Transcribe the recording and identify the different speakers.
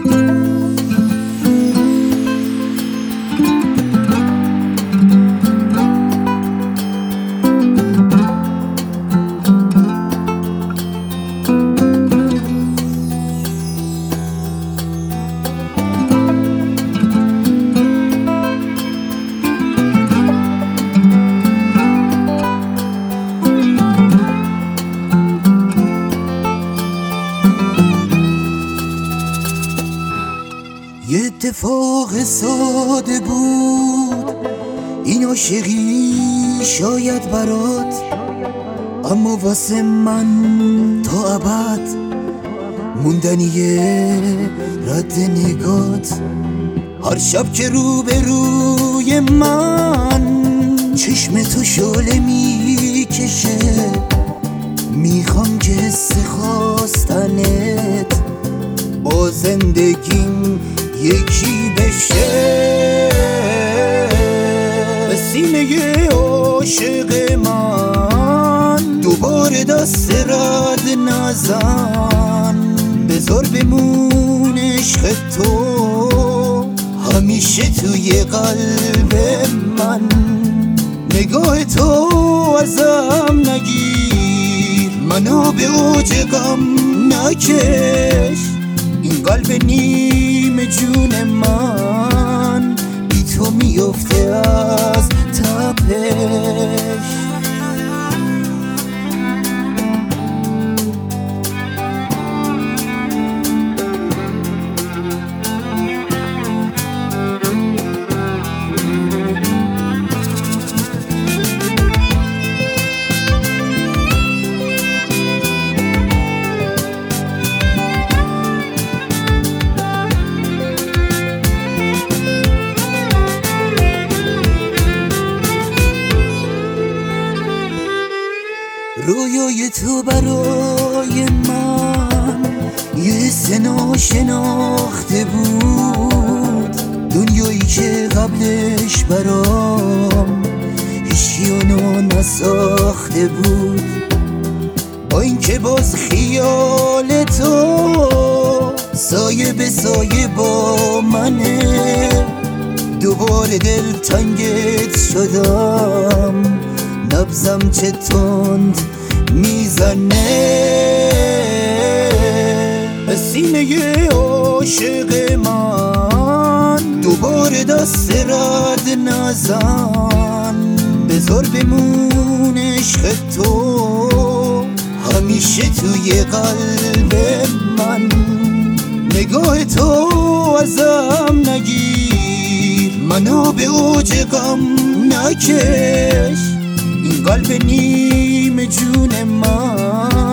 Speaker 1: یه اتفاق ساده بود این عاشقی شاید برات، اما واسه من تا ابد موندنیه رد نگات. هر شب که روبروی من چشم تو شعله میکشه، میخوام که حس خواستنت با زندگیم یکی بشه. به سینه عاشق من دوباره دست رد نزن، بذار بمون عشق تو همیشه توی قلب من. نگاه تو ازم نگیر، منو به اوج غم نکش. این قلب نیمه جون من بی تو میفته از تپش. رویای تو برای من یه حس ناشناخته بود، دنیایی که قبلش برام هیچی اونو نساخته بود. با این که باز خیال تو سایه به سایه با منه، دوباره دلتنگت شدم، نبضم چه تند میزنه. به سینه عاشق من دوباره دست رد نزن، بذار بمون عشق تو همیشه توی قلب من. نگاه تو ازم نگیر، منو به اوج غم نکش. این قلب نیمه جون من